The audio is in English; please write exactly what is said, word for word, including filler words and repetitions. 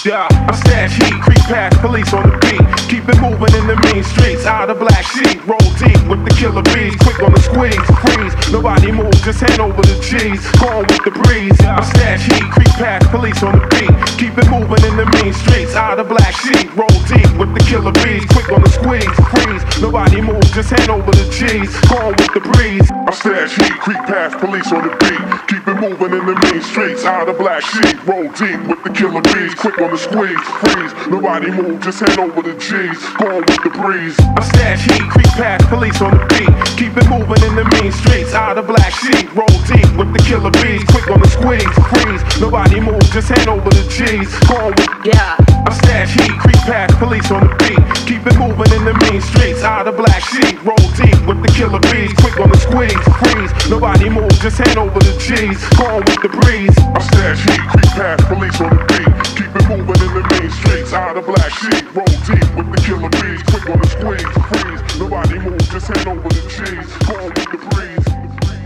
Yeah, I stash heat, creep past police on the beat. Keep it moving in the mean streets. Out of black sheep, roll deep with the killer bees. Quick on the squeeze, freeze. Nobody move, just hand over the cheese. Going with the breeze. I stash heat, creep past police on the beat. Keep it moving in the mean streets. Out of black sheep, roll deep with the killer bees. Quick on the squeeze, freeze. Nobody move, just hand over the cheese. Going with the breeze. I stash heat, creep past police on the beat. Keep it moving in the mean streets. Out of black sheep, roll deep with the killer bees. Quick on the squeeze, freeze. Nobody move, just hand over the G's. Going with the breeze. I stash heat, creep past police on the beat. Keep it moving in the mean streets. Out of black sheep, roll deep with the killer bees. Quick on the squeeze, freeze. Nobody move, just hand over the G's. Going with Yeah. I stash heat, creep past police on the beat. Keep it moving in the mean streets. Out of black sheep, roll deep with the killer bees. Quick on the squeeze, freeze. Nobody move, just hand over the G's. Going with the breeze. I stash heat, creep past police on the beat. Keep it moving in the main streets. Out of black sheep, roll deep with the killer bees. Quick on the squeeze, freeze. Nobody move, just hand over the cheese. Going with the breeze.